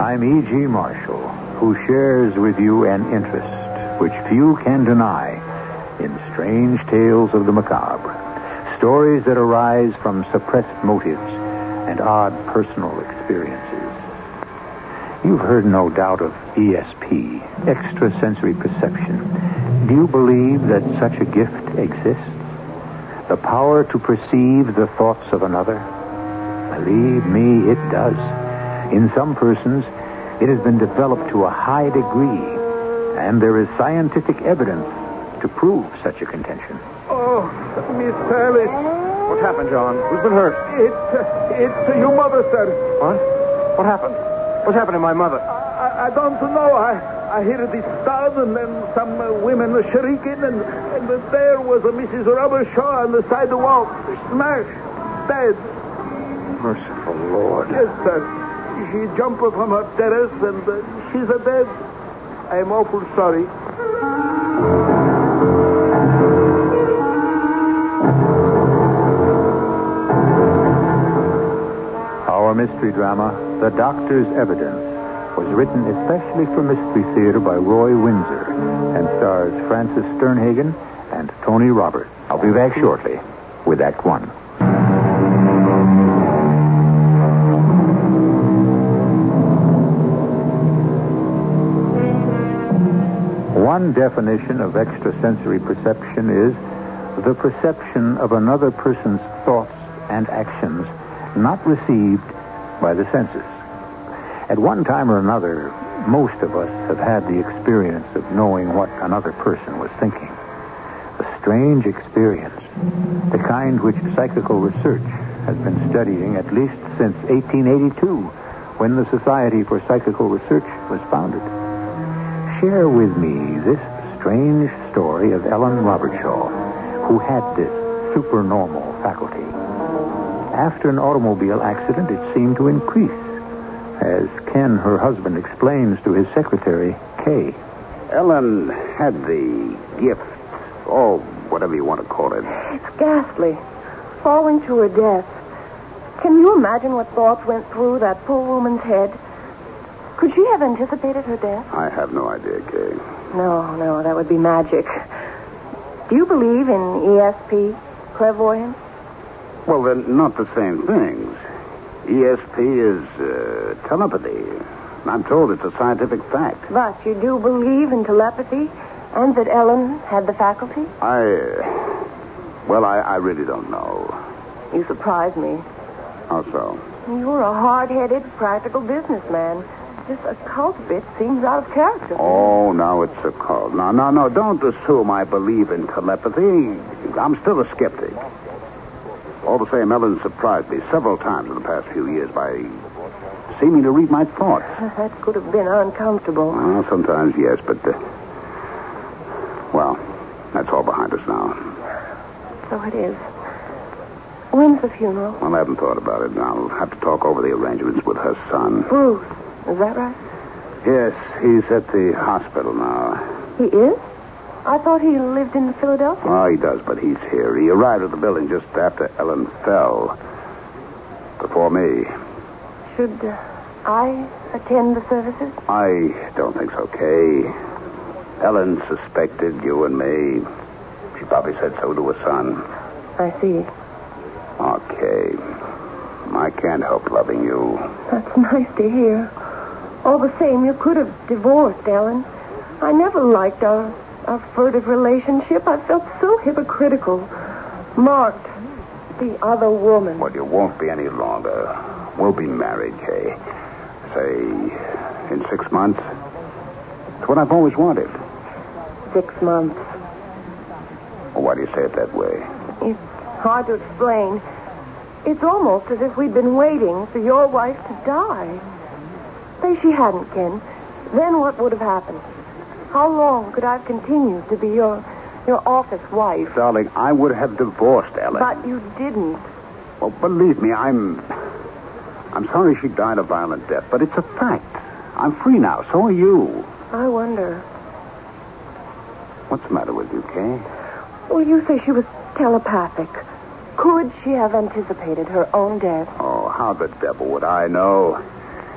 I'm E.G. Marshall, who shares with you an interest which few can deny in strange tales of the macabre. Stories that arise from suppressed motives and odd personal experiences. You've heard, no doubt, of ESP, extrasensory perception. Do you believe that such a gift exists? The power to perceive the thoughts of another? Believe me, it does. In some persons, it has been developed to a high degree, and there is scientific evidence to prove such a contention. Oh, Miss Alice. What happened, John? Who's been hurt? It's your mother, sir. What? What happened? What's happened to my mother? I don't know. I heard this sound and then some women shrieking, and there was a Mrs. Robershaw on the side of the wall, smashed, dead. Merciful Lord. Yes, sir. She jumped from her terrace, and she's a dead. I'm awful sorry. Our mystery drama, The Doctor's Evidence, was written especially for Mystery Theater by Roy Windsor and stars Francis Sternhagen and Tony Roberts. I'll be back shortly with Act One. One definition of extrasensory perception is the perception of another person's thoughts and actions not received by the senses. At one time or another, most of us have had the experience of knowing what another person was thinking. A strange experience, the kind which psychical research has been studying at least since 1882, when the Society for Psychical Research was founded. Share with me this strange story of Ellen Robertshaw, who had this supernormal faculty. After an automobile accident, it seemed to increase, as Ken, her husband, explains to his secretary, Kay. Ellen had the gift, or whatever you want to call it. It's ghastly. Falling to her death. Can you imagine what thoughts went through that poor woman's head? Could she have anticipated her death? I have no idea, Kay. No, that would be magic. Do you believe in ESP, clairvoyance? Well, they're not the same things. ESP is telepathy. I'm told it's a scientific fact. But you do believe in telepathy and that Ellen had the faculty? I really don't know. You surprise me. How so? You're a hard-headed, practical businessman. This occult bit seems out of character. Oh, now it's a cult. No. Don't assume I believe in telepathy. I'm still a skeptic. All the same, Ellen surprised me several times in the past few years by seeming to read my thoughts. That could have been uncomfortable. Well, sometimes, yes, but... that's all behind us now. So it is. When's the funeral? Well, I haven't thought about it. I'll have to talk over the arrangements with her son. Bruce, is that right? Yes, he's at the hospital now. He is? I thought he lived in Philadelphia. Oh, he does, but he's here. He arrived at the building just after Ellen fell. Before me. Should I attend the services? I don't think so, Kay. Ellen suspected you and me. She probably said so to her son. I see. Okay. I can't help loving you. That's nice to hear. All the same, you could have divorced, Ellen. I never liked our furtive relationship. I felt so hypocritical. Marked the other woman. Well, you won't be any longer. We'll be married, Kay. Say, in 6 months. It's what I've always wanted. 6 months. Well, why do you say it that way? It's hard to explain. It's almost as if we'd been waiting for your wife to die. Say she hadn't, Ken. Then what would have happened? How long could I have continued to be your office wife? Darling, I would have divorced Ellen. But you didn't. Well, believe me, I'm sorry she died a violent death, but it's a fact. I'm free now. So are you. I wonder. What's the matter with you, Kay? Well, you say she was telepathic. Could she have anticipated her own death? Oh, how the devil would I know?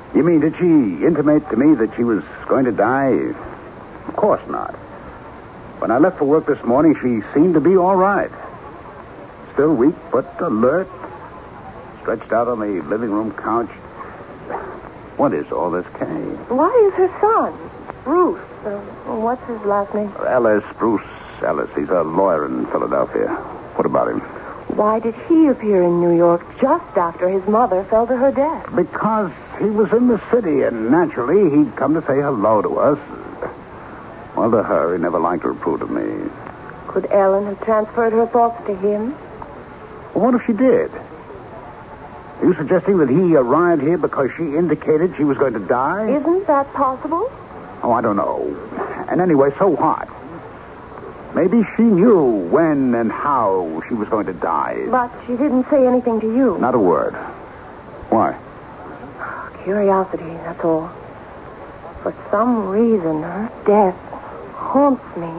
You mean, did she intimate to me that she was going to die? Of course not. When I left for work this morning, she seemed to be all right. Still weak, but alert. Stretched out on the living room couch. What is all this, Kay? Why is her son, Bruce, what's his last name? Bruce Ellis. He's a lawyer in Philadelphia. What about him? Why did he appear in New York just after his mother fell to her death? Because he was in the city, and naturally, he'd come to say hello to us. Well, to her, he never liked or approved of me. Could Ellen have transferred her thoughts to him? Well, what if she did? Are you suggesting that he arrived here because she indicated she was going to die? Isn't that possible? Oh, I don't know. And anyway, so what? Maybe she knew when and how she was going to die. But she didn't say anything to you. Not a word. Why? Curiosity, that's all. For some reason, her death haunts me.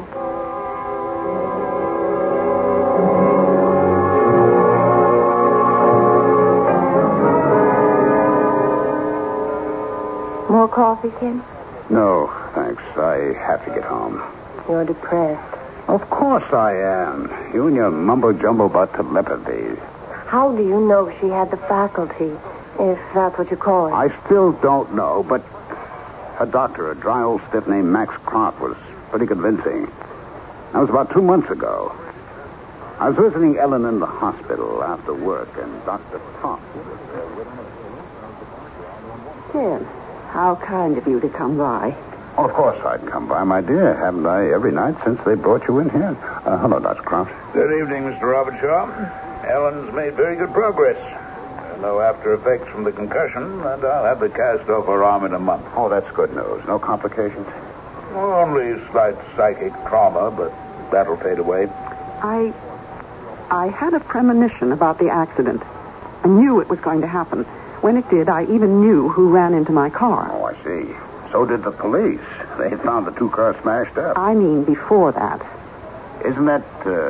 More coffee, Ken? No, thanks. I have to get home. You're depressed. Of course I am. You and your mumbo-jumbo about telepathy. How do you know she had the faculty, if that's what you call it? I still don't know, but her doctor, a dry old stiff named Max Croft, was pretty convincing. That was about 2 months ago. I was visiting Ellen in the hospital after work, and Dr. Croft was there with me. Ken, how kind of you to come by. Oh, of course I'd come by, my dear. Haven't I every night since they brought you in here? Hello, Dr. Croft. Good evening, Mr. Robertshaw. Ellen's made very good progress. No after effects from the concussion, and I'll have the cast off her arm in a month. Oh, that's good news. No complications? Well, only slight psychic trauma, but that'll fade away. I had a premonition about the accident. I knew it was going to happen. When it did, I even knew who ran into my car. Oh, I see. So did the police. They found the two cars smashed up. I mean, before that. Isn't that,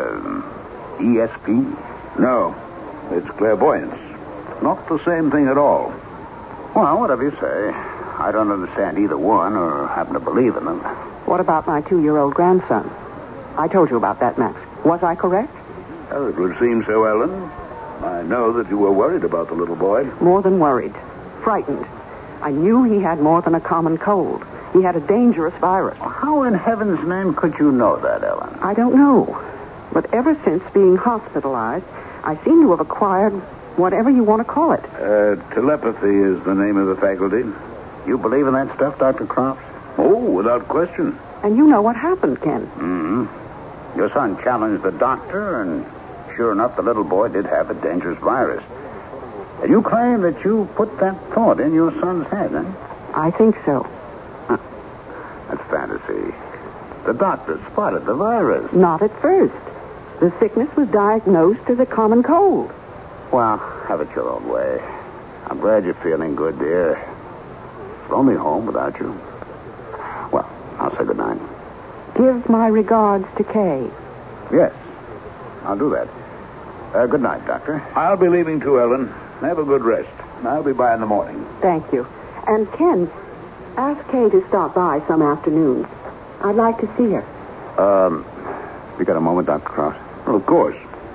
ESP? No, it's clairvoyance. Not the same thing at all. Well, whatever you say. I don't understand either one or happen to believe in them. What about my 2-year-old grandson? I told you about that, Max. Was I correct? Well, it would seem so, Ellen. I know that you were worried about the little boy. More than worried. Frightened. I knew he had more than a common cold. He had a dangerous virus. How in heaven's name could you know that, Ellen? I don't know. But ever since being hospitalized, I seem to have acquired whatever you want to call it. Telepathy is the name of the faculty. You believe in that stuff, Dr. Croft? Oh, without question. And you know what happened, Ken. Mm-hmm. Your son challenged the doctor, and sure enough, the little boy did have a dangerous virus. And you claim that you put that thought in your son's head, huh? I think so. That's fantasy. The doctor spotted the virus. Not at first. The sickness was diagnosed as a common cold. Well, have it your own way. I'm glad you're feeling good, dear. It's lonely home without you. Well, I'll say good night. Give my regards to Kay. Yes, I'll do that. Good night, Doctor. I'll be leaving too, Ellen. Have a good rest. I'll be by in the morning. Thank you. And Ken, ask Kay to stop by some afternoons. I'd like to see her. You got a moment, Dr. Croft? Well, of course.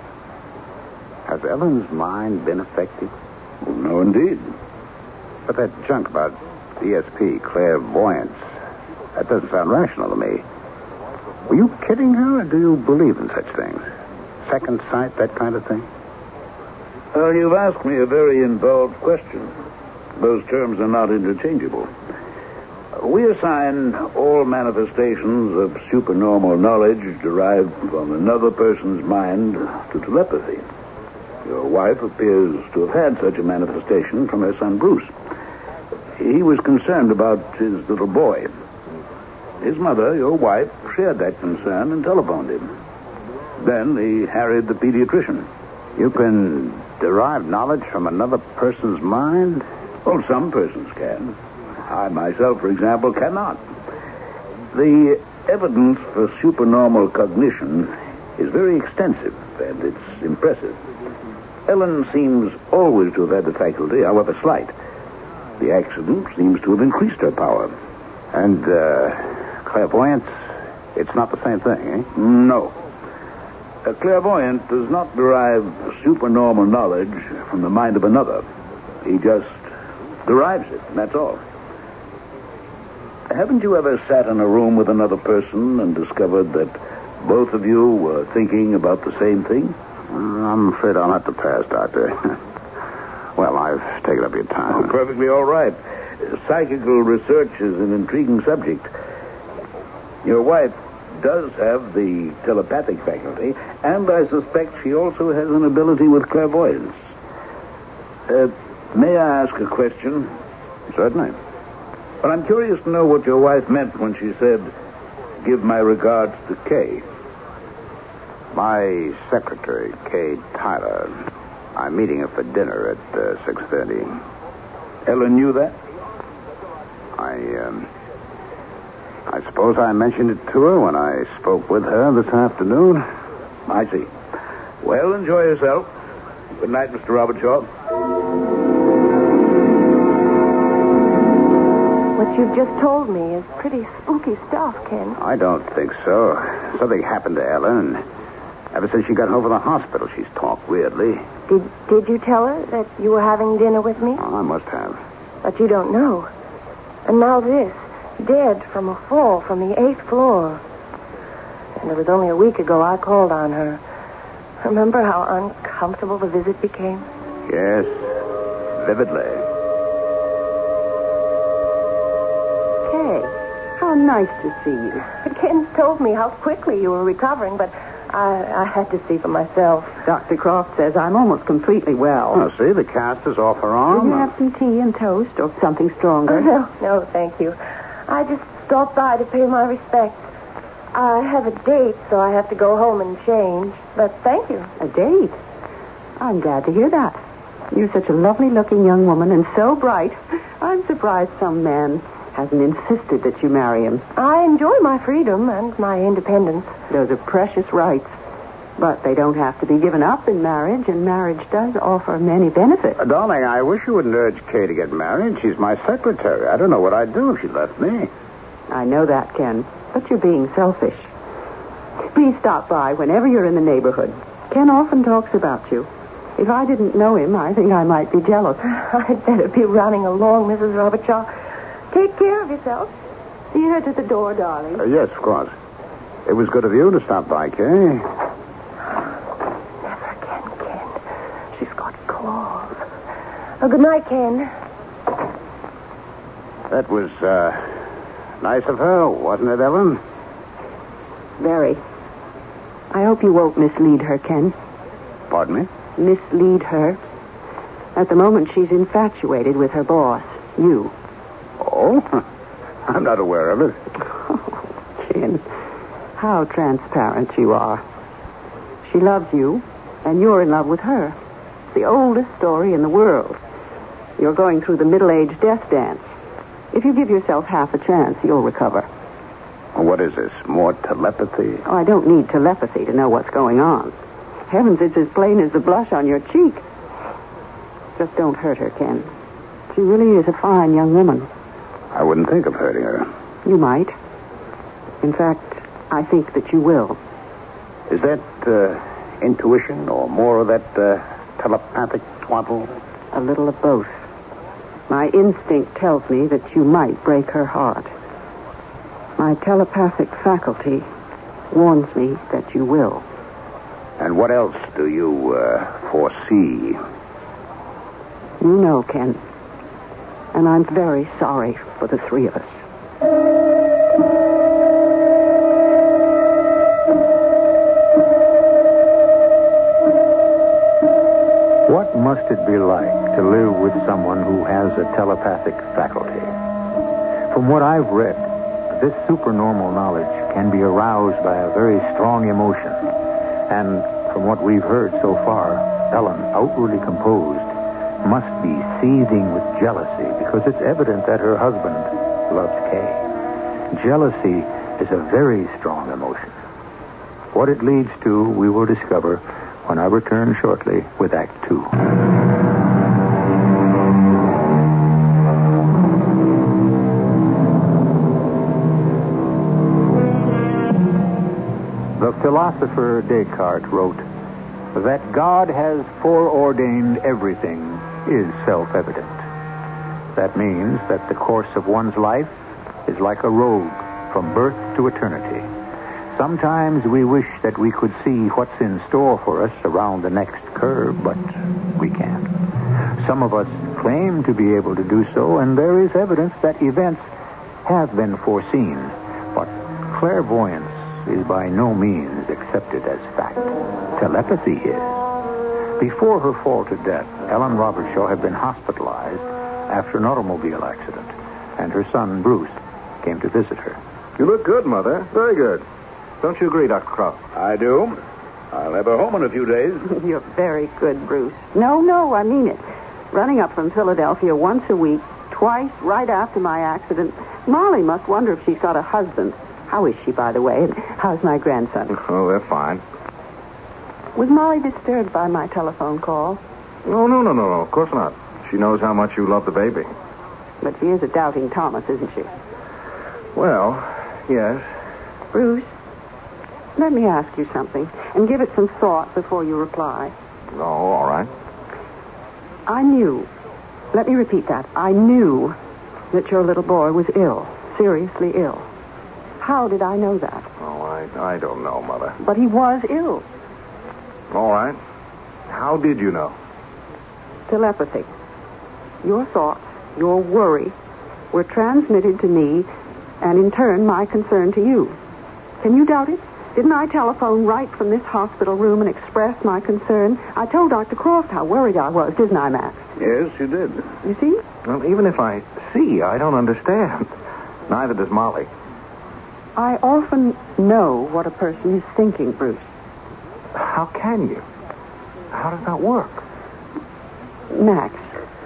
Has Ellen's mind been affected? Well, no, indeed. But that junk about ESP, clairvoyance, that doesn't sound rational to me. Were you kidding her, or do you believe in such things? Second sight, that kind of thing? Well, you've asked me a very involved question. Those terms are not interchangeable. We assign all manifestations of supernormal knowledge derived from another person's mind to telepathy. Your wife appears to have had such a manifestation from her son Bruce. He was concerned about his little boy. His mother, your wife, shared that concern and telephoned him. Then he harried the pediatrician. You can derive knowledge from another person's mind? Well, some persons can. I myself, for example, cannot. The evidence for supernormal cognition is very extensive, and it's impressive. Ellen seems always to have had the faculty, however slight. The accident seems to have increased her power. And, clairvoyance, it's not the same thing, eh? No. A clairvoyant does not derive supernormal knowledge from the mind of another. He just derives it, and that's all. Haven't you ever sat in a room with another person and discovered that both of you were thinking about the same thing? I'm afraid I'll have to pass, Doctor. Well, I've taken up your time. Oh, perfectly all right. Psychical research is an intriguing subject. Your wife does have the telepathic faculty, and I suspect she also has an ability with clairvoyance. May I ask a question? Certainly. Well, I'm curious to know what your wife meant when she said, "Give my regards to Kay." My secretary, Kay Tyler. I'm meeting her for dinner at 6:30. Ellen knew that? I suppose I mentioned it to her when I spoke with her this afternoon. I see. Well, enjoy yourself. Good night, Mr. Robert Shaw. What you've just told me is pretty spooky stuff, Ken. I don't think so. Something happened to Ellen. Ever since she got home from the hospital, she's talked weirdly. Did you tell her that you were having dinner with me? Oh, I must have. But you don't know. And now this. Dead from a fall from the 8th floor. And it was only a week ago I called on her. Remember how uncomfortable the visit became? Yes, vividly. Kay, how nice to see you. Ken told me how quickly you were recovering, but I had to see for myself. Dr. Croft says I'm almost completely well. Oh, see, the cast is off her Will arm. you have some tea and toast or something stronger? No, thank you. I just stopped by to pay my respects. I have a date, so I have to go home and change. But thank you. A date? I'm glad to hear that. You're such a lovely-looking young woman and so bright. I'm surprised some man hasn't insisted that you marry him. I enjoy my freedom and my independence. Those are precious rights. But they don't have to be given up in marriage, and marriage does offer many benefits. Darling, I wish you wouldn't urge Kay to get married. She's my secretary. I don't know what I'd do if she left me. I know that, Ken, but you're being selfish. Please stop by whenever you're in the neighborhood. Ken often talks about you. If I didn't know him, I think I might be jealous. I'd better be running along, Mrs. Robert Shaw. Take care of yourself. See you at the door, darling. Yes, of course. It was good of you to stop by, Kay. Never again, Ken. She's got claws. Oh, good night, Ken. That was, nice of her, wasn't it, Ellen? Very. I hope you won't mislead her, Ken. Pardon me? Mislead her. At the moment, she's infatuated with her boss, you. Oh? I'm not aware of it. Oh, Ken, how transparent you are. She loves you, and you're in love with her. It's the oldest story in the world. You're going through the middle-aged death dance. If you give yourself half a chance, you'll recover. What is this? More telepathy? Oh, I don't need telepathy to know what's going on. Heavens, it's as plain as the blush on your cheek. Just don't hurt her, Ken. She really is a fine young woman. I wouldn't think of hurting her. You might. In fact, I think that you will. Is that intuition or more of that telepathic twaddle? A little of both. My instinct tells me that you might break her heart. My telepathic faculty warns me that you will. And what else do you foresee? You know, Ken. And I'm very sorry for the three of us. What must it be like to live with someone who has a telepathic faculty? From what I've read, this supernormal knowledge can be aroused by a very strong emotion. And from what we've heard so far, Ellen, outwardly composed, must be seething with jealousy because it's evident that her husband loves Kay. Jealousy is a very strong emotion. What it leads to, we will discover when I return shortly with Act 2. philosopher Descartes wrote, that God has foreordained everything is self-evident. That means that the course of one's life is like a road from birth to eternity. Sometimes we wish that we could see what's in store for us around the next curve, but we can't. Some of us claim to be able to do so, and there is evidence that events have been foreseen. But clairvoyance is by no means accepted as fact. Telepathy is. Before her fall to death, Ellen Robertshaw had been hospitalized after an automobile accident, and her son, Bruce, came to visit her. You look good, Mother. Very good. Don't you agree, Dr. Croft? I do. I'll have her home in a few days. You're very good, Bruce. No, I mean it. Running up from Philadelphia once a week, twice right after my accident. Molly must wonder if she's got a husband. How is she, by the way? And how's my grandson? Oh, they're fine. Was Molly disturbed by my telephone call? No. Of course not. She knows how much you love the baby. But she is a doubting Thomas, isn't she? Well, yes. Bruce, let me ask you something, and give it some thought before you reply. Oh, all right. I knew, let me repeat that, I knew that your little boy was ill, seriously ill. How did I know that? Oh, I don't know, Mother. But he was ill. All right. How did you know? Telepathy. Your thoughts, your worry, were transmitted to me, and in turn, my concern to you. Can you doubt it? Didn't I telephone right from this hospital room and express my concern? I told Dr. Croft how worried I was, didn't I, Max? Yes, you did. You see? Well, even if I see, I don't understand. Neither does Molly. I often know what a person is thinking, Bruce. How can you? How does that work? Max.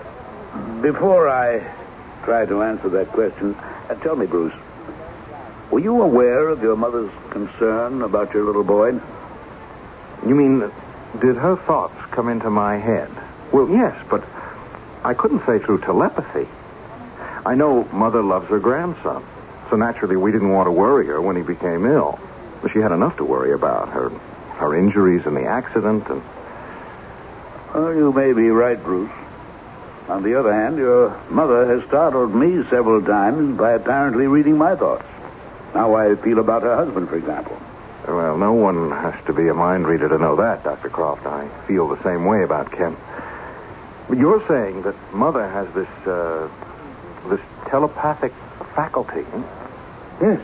Before I try to answer that question, tell me, Bruce, were you aware of your mother's concern about your little boy? You mean, did her thoughts come into my head? Well, yes, but I couldn't say through telepathy. I know Mother loves her grandson, so naturally we didn't want to worry her when he became ill. She had enough to worry about, her injuries and the accident and... Well, you may be right, Bruce. On the other hand, your mother has startled me several times by apparently reading my thoughts. How I feel about her husband, for example. Well, no one has to be a mind reader to know that, Dr. Croft. I feel the same way about Ken. But you're saying that Mother has this telepathic faculty, huh? Yes.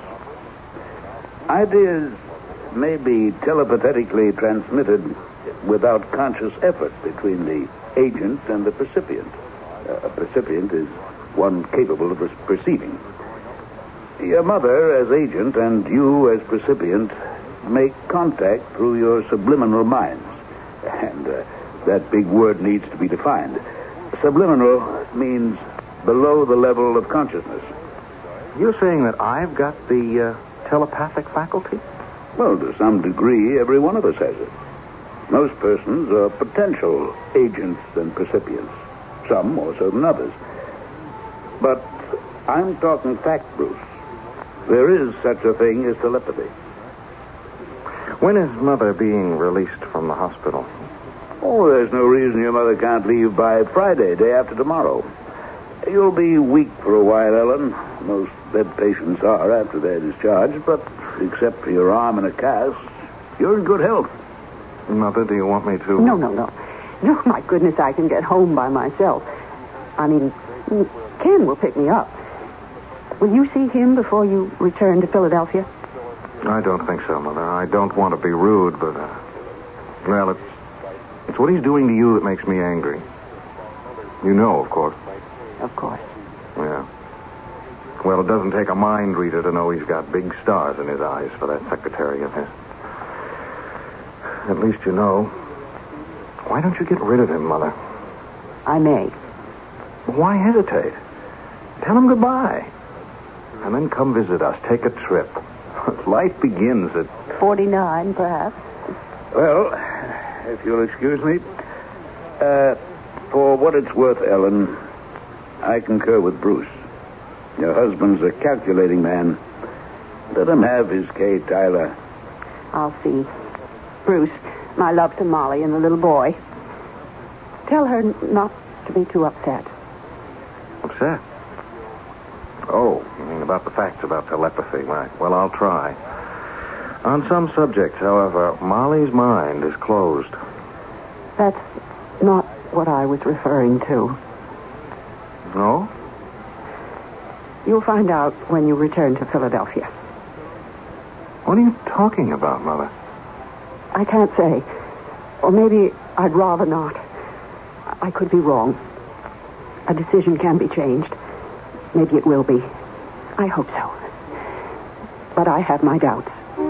Ideas may be telepathically transmitted without conscious effort between the agent and the percipient. A percipient is one capable of perceiving. Your mother as agent and you as percipient make contact through your subliminal minds. And that big word needs to be defined. Subliminal means below the level of consciousness. You're saying that I've got the telepathic faculty? Well, to some degree, every one of us has it. Most persons are potential agents and percipients. Some more so than others. But I'm talking fact, Bruce. There is such a thing as telepathy. When is Mother being released from the hospital? Oh, there's no reason your mother can't leave by Friday, day after tomorrow. You'll be weak for a while, Ellen. Most bed patients are after they're discharged, but except for your arm in a cast, you're in good health. Mother, do you want me to... No. No, my goodness, I can get home by myself. I mean, Ken will pick me up. Will you see him before you return to Philadelphia? I don't think so, Mother. I don't want to be rude, but, well, it's what he's doing to you that makes me angry. You know, of course. Of course. Yeah. Well, it doesn't take a mind reader to know he's got big stars in his eyes for that secretary of his. At least you know. Why don't you get rid of him, Mother? I may. Why hesitate? Tell him goodbye. And then come visit us. Take a trip. Life begins at... 49, perhaps. Well, if you'll excuse me. For what it's worth, Ellen, I concur with Bruce. Your husband's a calculating man. Let him have his Kay, Tyler. I'll see. Bruce, my love to Molly and the little boy. Tell her not to be too upset. Upset? Oh, you mean about the facts about telepathy, right? Well, I'll try. On some subjects, however, Molly's mind is closed. That's not what I was referring to. No? You'll find out when you return to Philadelphia. What are you talking about, Mother? I can't say. Or maybe I'd rather not. I could be wrong. A decision can be changed. Maybe it will be. I hope so. But I have my doubts.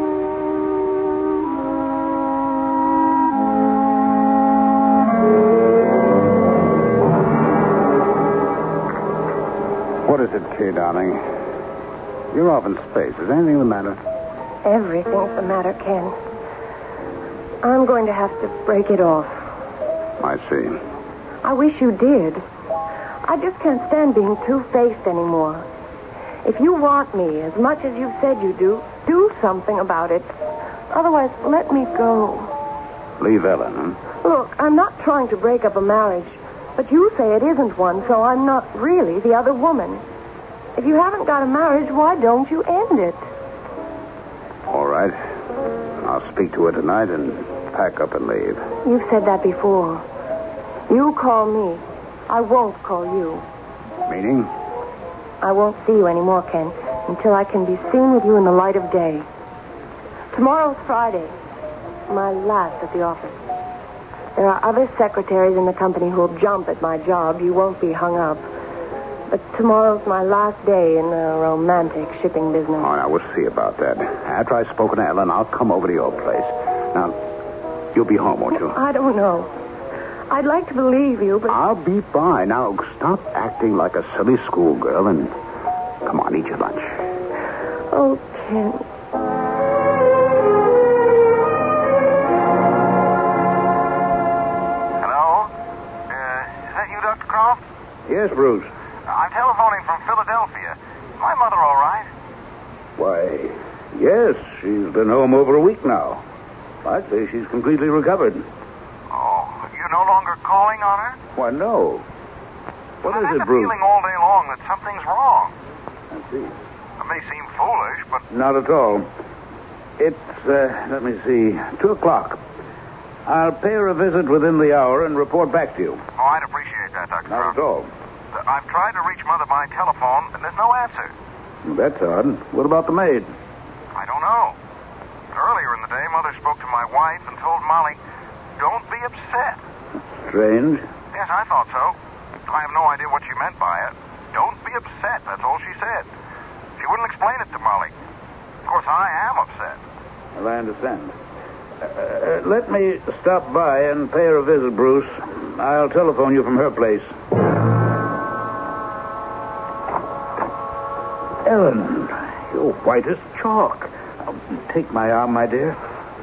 What is it, Kay, darling? You're off in space. Is anything the matter? Everything's the matter, Ken. I'm going to have to break it off. I see. I wish you did. I just can't stand being two-faced anymore. If you want me as much as you said you do something about it. Otherwise, let me go. Leave Ellen, huh? Look, I'm not trying to break up a marriage, but you say it isn't one, so I'm not really the other woman. If you haven't got a marriage, why don't you end it? All right. I'll speak to her tonight and pack up and leave. You've said that before. You call me. I won't call you. Meaning? I won't see you anymore, Ken, until I can be seen with you in the light of day. Tomorrow's Friday. My last at the office. There are other secretaries in the company who'll jump at my job. You won't be hung up. But tomorrow's my last day in the romantic shipping business. Oh, now, we'll see about that. After I've spoken to Ellen, I'll come over to your place. Now, you'll be home, won't you? I don't know. I'd like to believe you, but... I'll be by. Now, stop acting like a silly schoolgirl and come on, eat your lunch. Oh, Ken. Hello? Is that you, Dr. Croft? Yes, Bruce. I'm telephoning from Philadelphia. Is my mother all right? Why, yes, she's been home over a week now. I'd say she's completely recovered. Oh, you're no longer calling on her? Why, no. What is I've it, had the Bruce? feeling all day long that something's wrong. I see. It may seem foolish, but... Not at all. It's, let me see, 2 o'clock. I'll pay her a visit within the hour and report back to you. Oh, I'd appreciate that, Dr. Not Croft. at all. I've tried to reach Mother by telephone, and there's no answer. That's odd. What about the maid? I don't know. Earlier in the day, Mother spoke to my wife and told Molly, don't be upset. Strange. Yes, I thought so. I have no idea what she meant by it. Don't be upset, that's all she said. She wouldn't explain it to Molly. Of course, I am upset. Well, I understand. Let me stop by and pay her a visit, Bruce. I'll telephone you from her place. Ellen, you're white as chalk. Take my arm, my dear.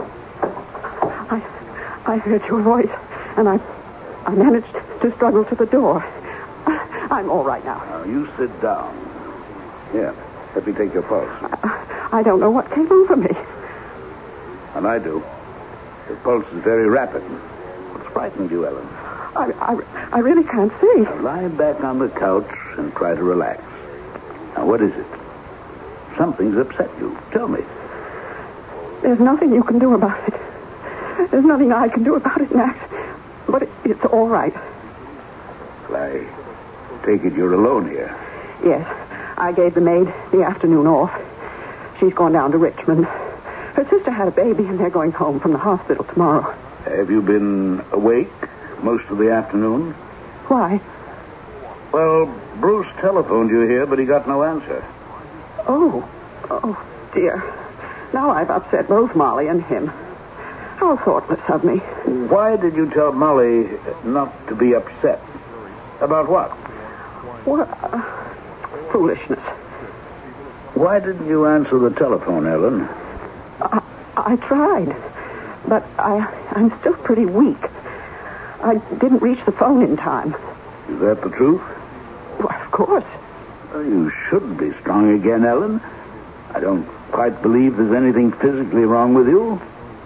I heard your voice, and I managed to struggle to the door. I'm all right now. Now, you sit down. Here, let me take your pulse. I don't know what came over me. And I do. Your pulse is very rapid. What's frightened you, Ellen? I really can't see. Now, lie back on the couch and try to relax. Now, what is it? Something's upset you. Tell me. There's nothing you can do about it. There's nothing I can do about it, Max. But it's all right. I take it you're alone here. Yes. I gave the maid the afternoon off. She's gone down to Richmond. Her sister had a baby, and they're going home from the hospital tomorrow. Have you been awake most of the afternoon? Why? Well, Bruce telephoned you here, but he got no answer. Oh, dear. Now I've upset both Molly and him. How thoughtless of me. Why did you tell Molly not to be upset? About what? What? Foolishness. Why didn't you answer the telephone, Ellen? I tried, but I'm still pretty weak. I didn't reach the phone in time. Is that the truth? Well, of course. Well, you should be strong again, Ellen. I don't quite believe there's anything physically wrong with you.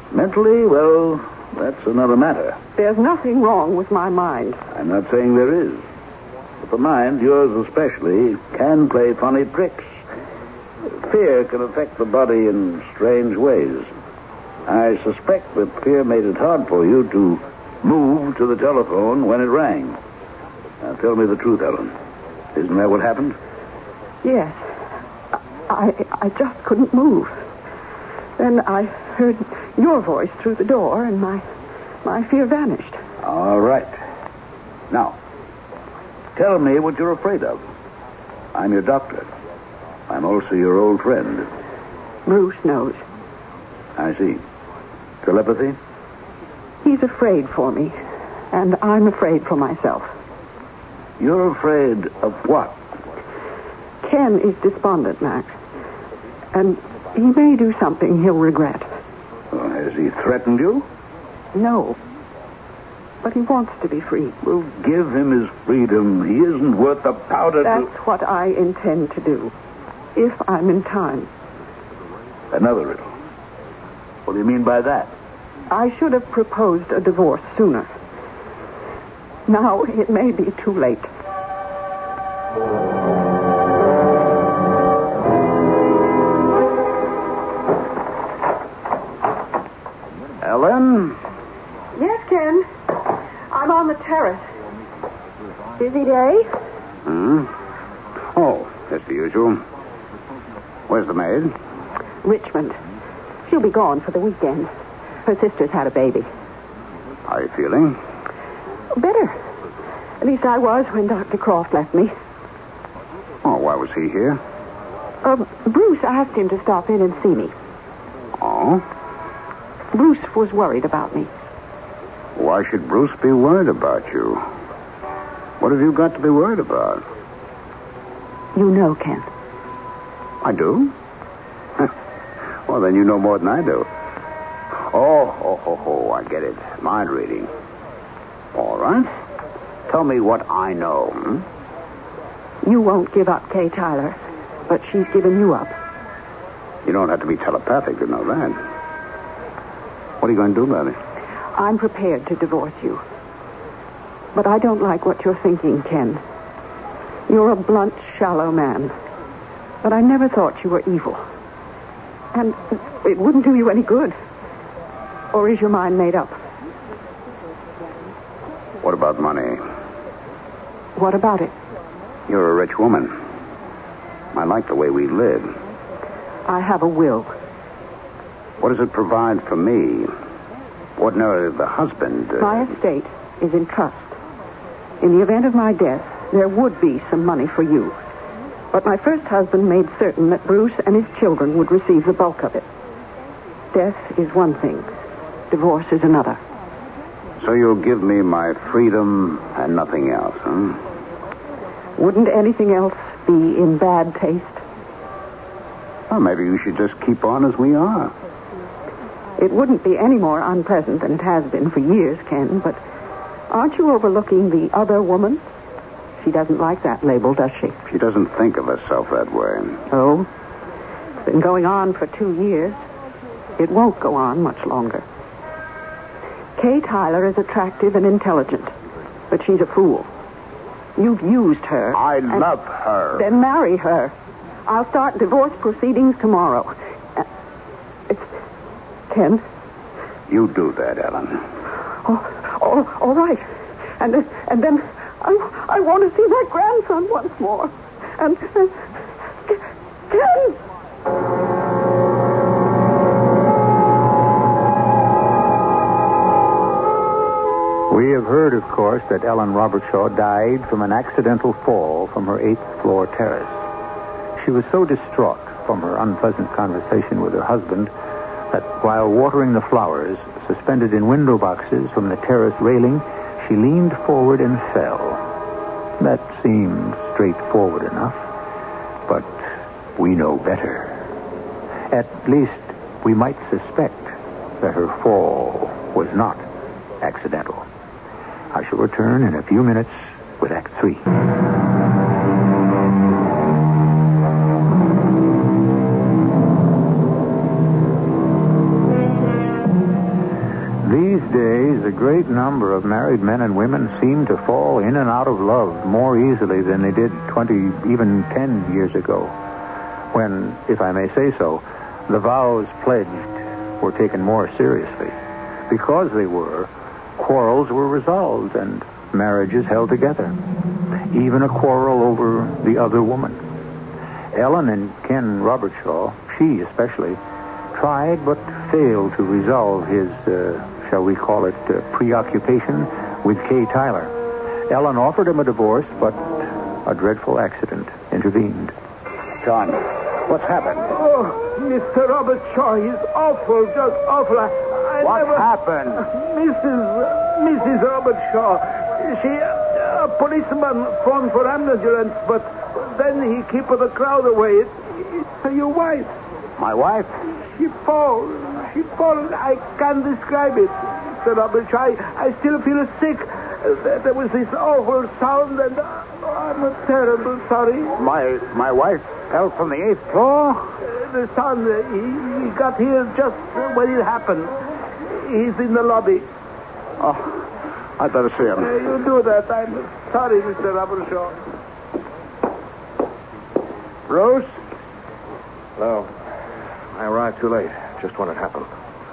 Mentally, well, that's another matter. There's nothing wrong with my mind. I'm not saying there is. But the mind, yours especially, can play funny tricks. Fear can affect the body in strange ways. I suspect that fear made it hard for you to move to the telephone when it rang. Now, tell me the truth, Ellen. Isn't that what happened? Yes. I just couldn't move. Then I heard your voice through the door, and my fear vanished. All right. Now, tell me what you're afraid of. I'm your doctor. I'm also your old friend. Bruce knows. I see. Telepathy? He's afraid for me, and I'm afraid for myself. You're afraid of what? Ken is despondent, Max. And he may do something he'll regret. Oh, has he threatened you? No. But he wants to be free. Well, give him his freedom. He isn't worth the powder That's what I intend to do, if I'm in time. Another riddle. What do you mean by that? I should have proposed a divorce sooner. Now it may be too late. Ellen? Yes, Ken. I'm on the terrace. Busy day? Oh, that's the usual. Where's the maid? Richmond. She'll be gone for the weekend. Her sister's had a baby. How are you feeling? Better. At least I was when Dr. Croft left me. Oh, why was he here? Bruce asked him to stop in and see me. Oh? Bruce was worried about me. Why should Bruce be worried about you? What have you got to be worried about? You know, Ken. I do? Well, then you know more than I do. Oh, I get it. Mind reading. All right. Tell me what I know. You won't give up Kay Tyler, but she's given you up. You don't have to be telepathic to know that. What are you going to do about it? I'm prepared to divorce you. But I don't like what you're thinking, Ken. You're a blunt, shallow man. But I never thought you were evil. And it wouldn't do you any good. Or is your mind made up? What about money? What about it? You're a rich woman. I like the way we live. I have a will. What does it provide for me? Ordinarily, the husband... My estate is in trust. In the event of my death, there would be some money for you. But my first husband made certain that Bruce and his children would receive the bulk of it. Death is one thing. Divorce is another. So you'll give me my freedom and nothing else, huh? Wouldn't anything else be in bad taste? Well, maybe you should just keep on as we are. It wouldn't be any more unpleasant than it has been for years, Ken, but aren't you overlooking the other woman? She doesn't like that label, does she? She doesn't think of herself that way. Oh? It's been going on for 2 years. It won't go on much longer. Kay Tyler is attractive and intelligent, but she's a fool. You've used her. I love her. Then marry her. I'll start divorce proceedings tomorrow. Ken? You do that, Ellen. Oh, all right. And then I want to see my grandson once more. And Ken! We have heard, of course, that Ellen Robertshaw died from an accidental fall from her 8th floor terrace. She was so distraught from her unpleasant conversation with her husband that while watering the flowers suspended in window boxes from the terrace railing, she leaned forward and fell. That seemed straightforward enough, but we know better. At least we might suspect that her fall was not accidental. I shall return in a few minutes with Act 3. great number of married men and women seem to fall in and out of love more easily than they did 20, even 10 years ago, when, if I may say so, the vows pledged were taken more seriously. Because they were, quarrels were resolved and marriages held together. Even a quarrel over the other woman. Ellen and Ken Robertshaw, she especially, tried but failed to resolve his, shall we call it, preoccupation with Kay Tyler. Ellen offered him a divorce, but a dreadful accident intervened. John, what's happened? Oh, Mr. Robert Shaw, he's awful, just awful. What happened? Mrs. Robert Shaw, a policeman phoned for ambulance, but then he kept the crowd away. It's your wife. My wife? She falls. I can't describe it, Mr. Robert Shaw. I still feel sick. There was this awful sound, and I'm terribly sorry. My wife fell from the 8th floor? The son, he got here just when it happened. He's in the lobby. Oh, I'd better see him. You do that. I'm sorry, Mr. Robert Shaw. Bruce? Hello. I arrived too late, just when it happened.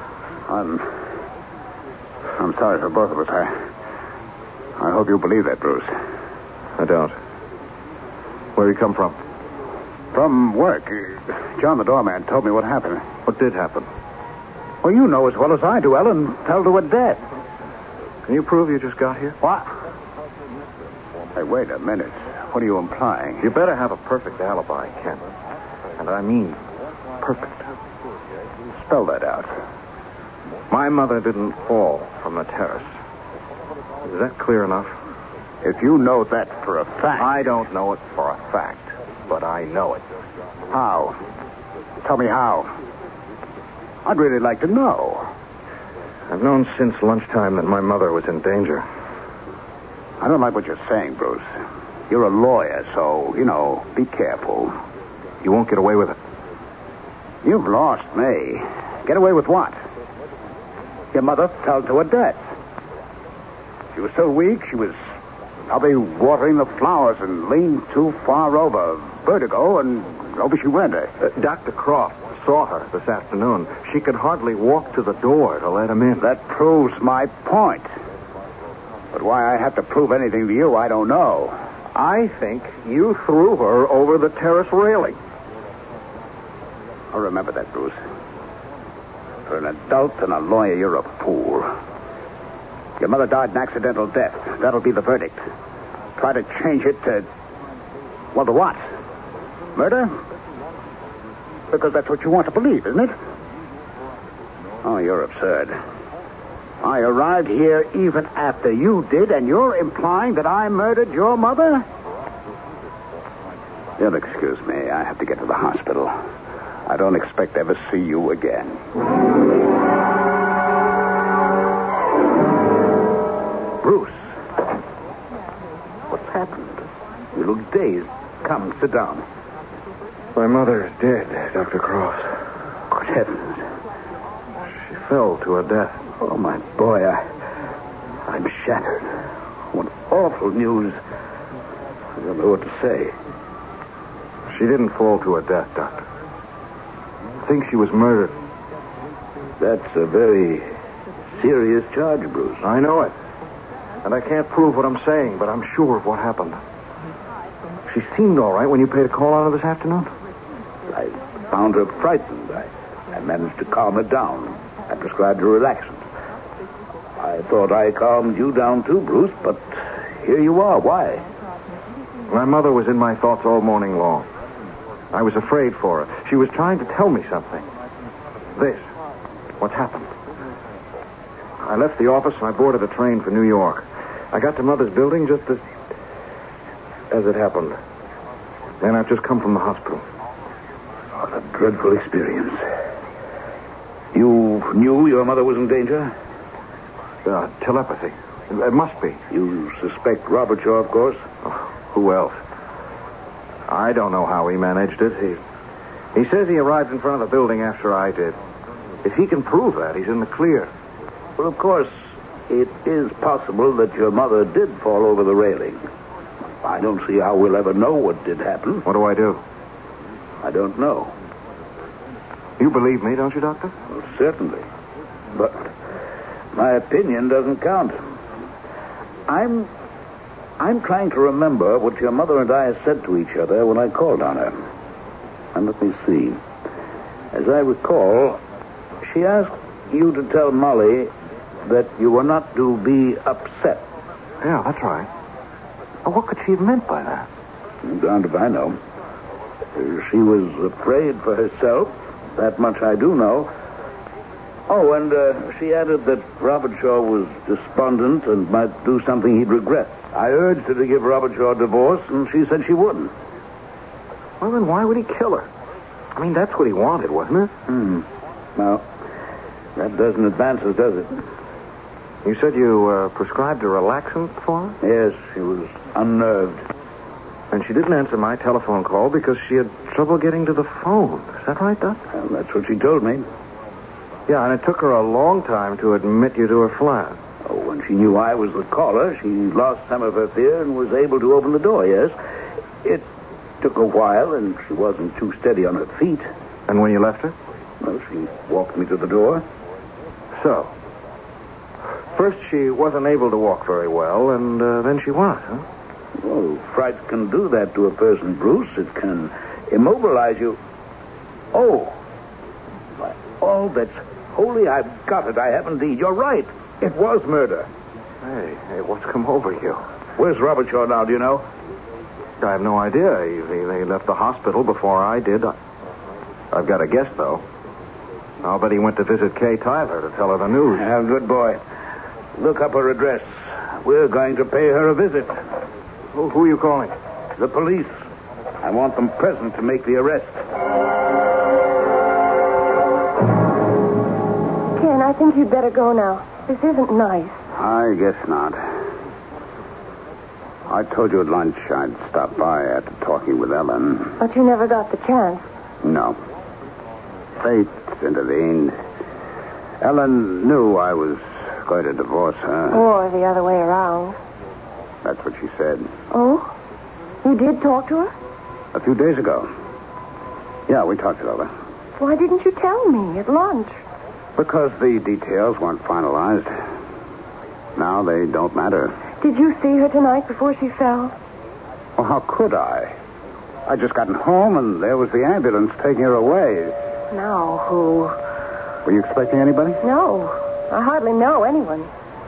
I'm sorry for both of us. I hope you believe that, Bruce. I don't. Where do you come from? From work. John, the doorman, told me what happened. What did happen? Well, you know as well as I do. Ellen fell to her death. Can you prove you just got here? What? Hey, wait a minute. What are you implying? You better have a perfect alibi, Ken. And I mean perfect. Spell that out. My mother didn't fall from the terrace. Is that clear enough? If you know that for a fact... I don't know it for a fact, but I know it. How? Tell me how. I'd really like to know. I've known since lunchtime that my mother was in danger. I don't like what you're saying, Bruce. You're a lawyer, so, be careful. You won't get away with it. You've lost me. Get away with what? Your mother fell to her death. She was so weak, she was probably watering the flowers and leaned too far over. Vertigo, and over she went. Dr. Croft saw her this afternoon. She could hardly walk to the door to let him in. That proves my point. But why I have to prove anything to you, I don't know. I think you threw her over the terrace railing. I'll remember that, Bruce. For an adult and a lawyer, you're a fool. Your mother died an accidental death. That'll be the verdict. Try to change it to... well, to what? Murder? Because that's what you want to believe, isn't it? Oh, you're absurd. I arrived here even after you did, and you're implying that I murdered your mother? You'll excuse me. I have to get to the hospital. I don't expect to ever see you again. Bruce. What's happened? You look dazed. Come, sit down. My mother is dead, Dr. Croft. Good heavens. She fell to her death. Oh, my boy, I'm shattered. What awful news. I don't know what to say. She didn't fall to her death, Doctor. I think she was murdered. That's a very serious charge, Bruce. I know it. And I can't prove what I'm saying, but I'm sure of what happened. She seemed all right when you paid a call on her this afternoon. I found her frightened. I managed to calm her down. I prescribed her relaxant. I thought I calmed you down too, Bruce, but here you are. Why? My mother was in my thoughts all morning long. I was afraid for her. She was trying to tell me something. This. What's happened. I left the office and I boarded a train for New York. I got to Mother's building just as it happened. Then I've just come from the hospital. What a dreadful experience. You knew your mother was in danger? Telepathy. It must be. You suspect Robert Shaw, of course? Oh, who else? I don't know how he managed it. He says he arrived in front of the building after I did. If he can prove that, he's in the clear. Well, of course, It is possible that your mother did fall over the railing. I don't see how we'll ever know what did happen. What do I do? I don't know. You believe me, don't you, Doctor? Well, certainly. But my opinion doesn't count. I'm trying to remember what your mother and I said to each other when I called on her. And let me see. As I recall, she asked you to tell Molly that you were not to be upset. Yeah, that's right. What could she have meant by that? Darned if I know. She was afraid for herself. That much I do know. Oh, and she added that Robert Shaw was despondent and might do something he'd regret. I urged her to give Robert Shaw a divorce, and she said she wouldn't. Well, then why would he kill her? I mean, that's what he wanted, wasn't it? Well, that doesn't advance us, does it? You said you prescribed a relaxant for her? Yes, she was unnerved. And she didn't answer my telephone call because she had trouble getting to the phone. Is that right, Doc? Well, that's what she told me. Yeah, and it took her a long time to admit you to her flat. Oh, when she knew I was the caller, she lost some of her fear and was able to open the door, yes. It took a while, and she wasn't too steady on her feet. And when you left her? Well, she walked me to the door. So, first she wasn't able to walk very well, and then she was, huh? Oh, fright can do that to a person, Bruce. It can immobilize you. Oh, by all that's holy, I've got it. I have indeed. You're right. It was murder. Hey, what's come over you? Where's Robert Shaw now, do you know? I have no idea. He left the hospital before I did. I've got a guess, though. I'll bet he went to visit Kay Tyler to tell her the news. Yeah, good boy. Look up her address. We're going to pay her a visit. Who are you calling? The police. I want them present to make the arrest. Ken, I think you'd better go now. This isn't nice. I guess not. I told you at lunch I'd stop by after talking with Ellen. But you never got the chance. No. Fate intervened. Ellen knew I was going to divorce her. Or the other way around. That's what she said. Oh? You did talk to her? A few days ago. Yeah, we talked it over. Why didn't you tell me at lunch? Because the details weren't finalized. Now they don't matter. Did you see her tonight before she fell? Well, how could I? I'd just gotten home and there was the ambulance taking her away. Now who? Were you expecting anybody? No. I hardly know anyone.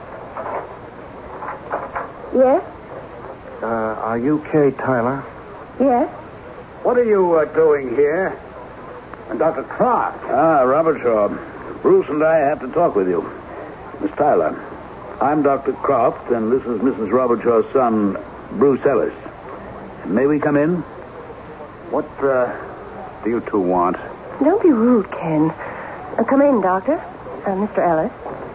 Yes? Are you Kay Tyler? Yes? What are you doing here? And Dr. Clark? Robert Shaw. Bruce and I have to talk with you. Miss Tyler, I'm Dr. Croft, and this is Mrs. Robert Shaw's son, Bruce Ellis. May we come in? What, do you two want? Don't be rude, Ken. Come in, Doctor. Mr. Ellis.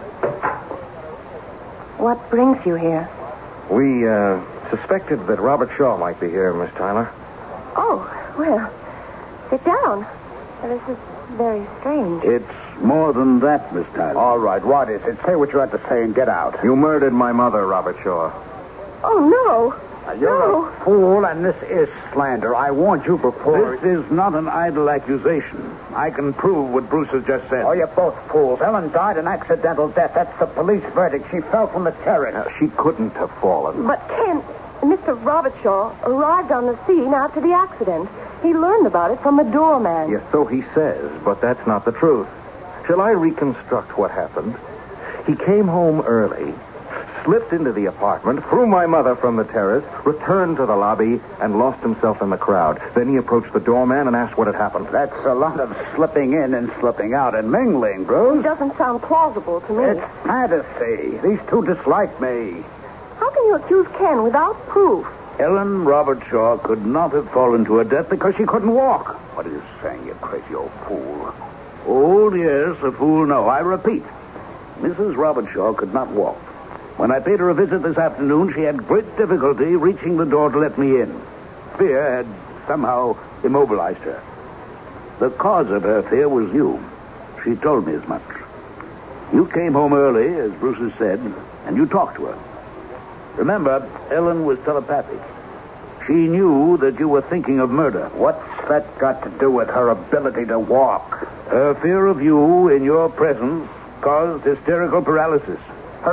What brings you here? We suspected that Robert Shaw might be here, Miss Tyler. Oh, well, sit down. This is very strange. It's more than that, Miss Tyler. All right, what is it? Say what you have to say and get out. You murdered my mother, Robert Shaw. Oh, no. You're a fool, and this is slander. I warned you before. This is not an idle accusation. I can prove what Bruce has just said. Oh, you're both fools. Ellen died an accidental death. That's the police verdict. She fell from the terrace. She couldn't have fallen. But, Ken, Mr. Robert Shaw arrived on the scene after the accident. He learned about it from a doorman. Yes, so he says, but that's not the truth. Shall I reconstruct what happened? He came home early, slipped into the apartment, threw my mother from the terrace, returned to the lobby, and lost himself in the crowd. Then he approached the doorman and asked what had happened. That's a lot of slipping in and slipping out and mingling, Bruce. It doesn't sound plausible to me. It's fantasy. These two dislike me. How can you accuse Ken without proof? Ellen Robert Shaw could not have fallen to her death because she couldn't walk. What are you saying, you crazy old fool? Old, yes, a fool, no. I repeat, Mrs. Robert Shaw could not walk. When I paid her a visit this afternoon, she had great difficulty reaching the door to let me in. Fear had somehow immobilized her. The cause of her fear was you. She told me as much. You came home early, as Bruce has said, and you talked to her. Remember, Ellen was telepathic. She knew that you were thinking of murder. What's that got to do with her ability to walk? Her fear of you in your presence caused hysterical paralysis.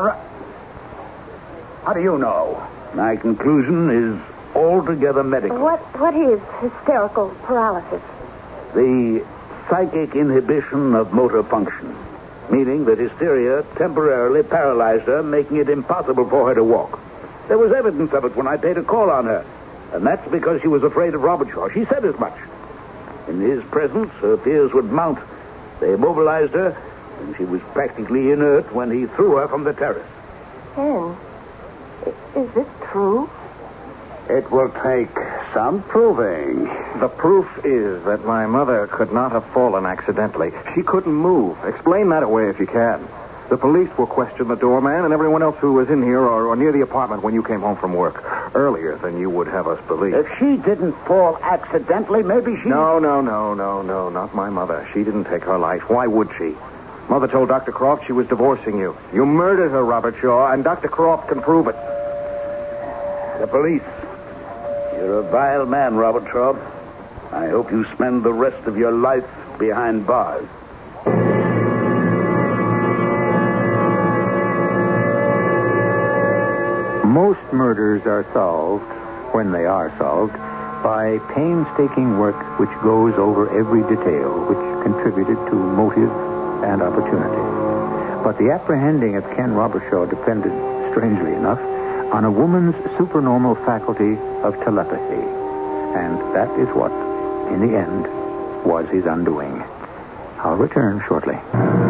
How do you know? My conclusion is altogether medical. What is hysterical paralysis? The psychic inhibition of motor function, meaning that hysteria temporarily paralyzed her, making it impossible for her to walk. There was evidence of it when I paid a call on her, and that's because she was afraid of Robert Shaw. She said as much. In his presence, her fears would mount. They immobilized her, and she was practically inert when he threw her from the terrace. Ken, is this true? It will take some proving. The proof is that my mother could not have fallen accidentally. She couldn't move. Explain that away if you can. The police will question the doorman and everyone else who was in here or near the apartment when you came home from work. Earlier than you would have us believe. If she didn't fall accidentally, maybe she... No, not my mother. She didn't take her life. Why would she? Mother told Dr. Croft she was divorcing you. You murdered her, Robert Shaw, and Dr. Croft can prove it. The police. You're a vile man, Robert Shaw. I hope you spend the rest of your life behind bars. Most murders are solved, when they are solved, by painstaking work which goes over every detail which contributed to motive and opportunity. But the apprehending of Ken Robershaw depended, strangely enough, on a woman's supernormal faculty of telepathy. And that is what, in the end, was his undoing. I'll return shortly.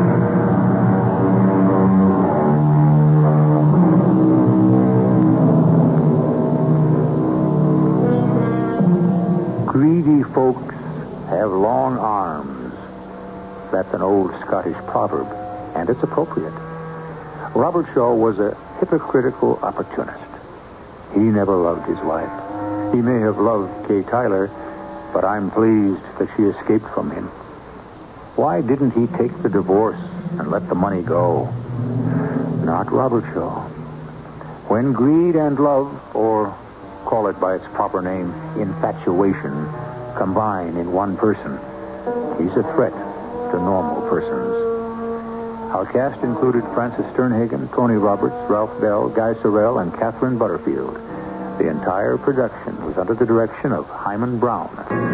Greedy folks have long arms. That's an old Scottish proverb, and it's appropriate. Robert Shaw was a hypocritical opportunist. He never loved his wife. He may have loved Kay Tyler, but I'm pleased that she escaped from him. Why didn't he take the divorce and let the money go? Not Robert Shaw. When greed and love, or call it by its proper name, infatuation, combine in one person, he's a threat to normal persons. Our cast included Francis Sternhagen, Tony Roberts, Ralph Bell, Guy Sorrell, and Catherine Butterfield. The entire production was under the direction of Hyman Brown.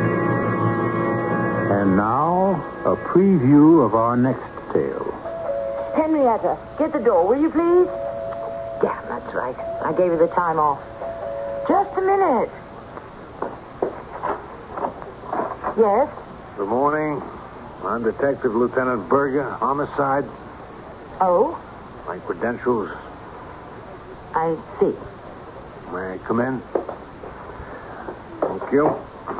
And now, a preview of our next tale. Henrietta, get the door, will you please? Damn, that's right. I gave you the time off. Just a minute. Yes? Good morning. I'm Detective Lieutenant Berger, homicide. Oh? My credentials. I see. May I come in? Thank you.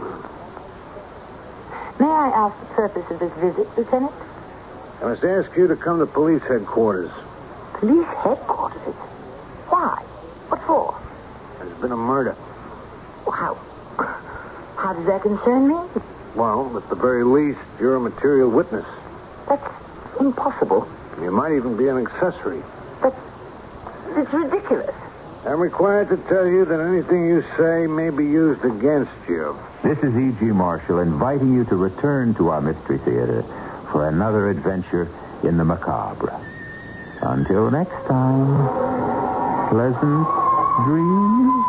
May I ask the purpose of this visit, Lieutenant? I must ask you to come to police headquarters. Police headquarters? Why? What for? There's been a murder. Wow. How does that concern me? Well, at the very least, you're a material witness. That's impossible. You might even be an accessory. It's ridiculous. I'm required to tell you that anything you say may be used against you. This is E.G. Marshall inviting you to return to our Mystery Theater for another adventure in the macabre. Until next time, pleasant dreams.